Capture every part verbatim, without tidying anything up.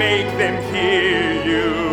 Make them hear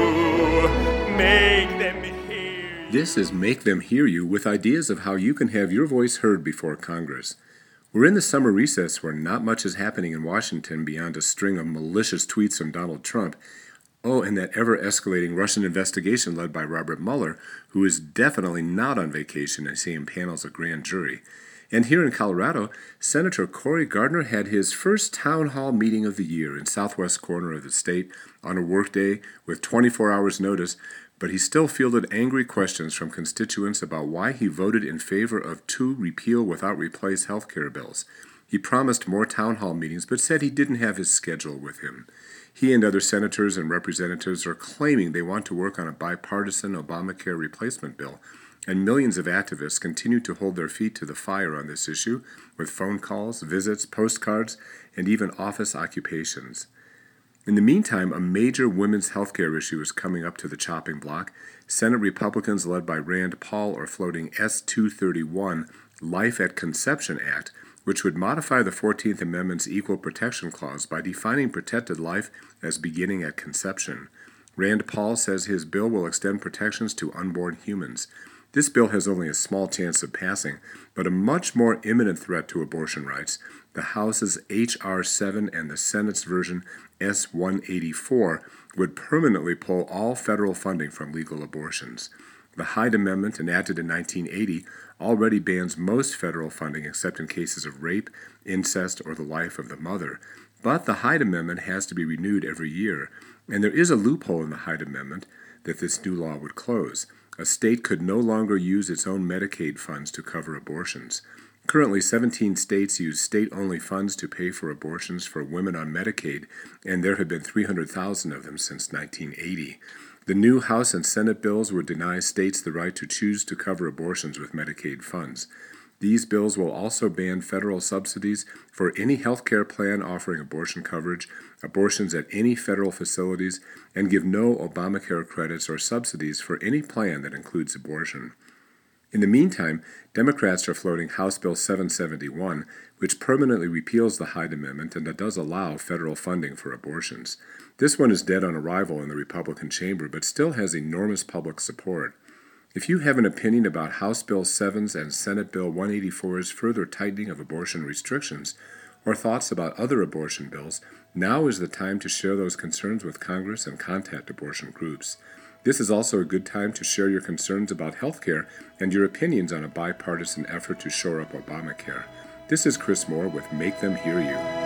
you. Make them hear you. This is Make Them Hear You, with ideas of how you can have your voice heard before Congress. We're in the summer recess where not much is happening in Washington beyond a string of malicious tweets from Donald Trump. Oh, and that ever-escalating Russian investigation led by Robert Mueller, who is definitely not on vacation as he impanels a grand jury. And here in Colorado, Senator Cory Gardner had his first town hall meeting of the year in southwest corner of the state on a workday with twenty-four hours notice, but he still fielded angry questions from constituents about why he voted in favor of two repeal without replace health care bills. He promised more town hall meetings, but said he didn't have his schedule with him. He and other senators and representatives are claiming they want to work on a bipartisan Obamacare replacement bill, and millions of activists continue to hold their feet to the fire on this issue with phone calls, visits, postcards, and even office occupations. In the meantime, a major women's health care issue is coming up to the chopping block. Senate Republicans led by Rand Paul are floating S two thirty-one, Life at Conception Act, which would modify the fourteenth Amendment's Equal Protection Clause by defining protected life as beginning at conception. Rand Paul says his bill will extend protections to unborn humans. This bill has only a small chance of passing, but a much more imminent threat to abortion rights. The House's H R seven and the Senate's version S one eighty-four would permanently pull all federal funding from legal abortions. The Hyde Amendment, enacted in nineteen eighty, already bans most federal funding except in cases of rape, incest, or the life of the mother. But the Hyde Amendment has to be renewed every year, and there is a loophole in the Hyde Amendment that this new law would close. A state could no longer use its own Medicaid funds to cover abortions. Currently, seventeen states use state-only funds to pay for abortions for women on Medicaid, and there have been three hundred thousand of them since nineteen eighty. The new House and Senate bills would deny states the right to choose to cover abortions with Medicaid funds. These bills will also ban federal subsidies for any health care plan offering abortion coverage, abortions at any federal facilities, and give no Obamacare credits or subsidies for any plan that includes abortion. In the meantime, Democrats are floating House Bill seven seventy-one, which permanently repeals the Hyde Amendment and that does allow federal funding for abortions. This one is dead on arrival in the Republican chamber, but still has enormous public support. If you have an opinion about House Bill seven's and Senate Bill one eighty-four's further tightening of abortion restrictions, or thoughts about other abortion bills, now is the time to share those concerns with Congress and contact abortion groups. This is also a good time to share your concerns about health care and your opinions on a bipartisan effort to shore up Obamacare. This is Chris Moore with Make Them Hear You.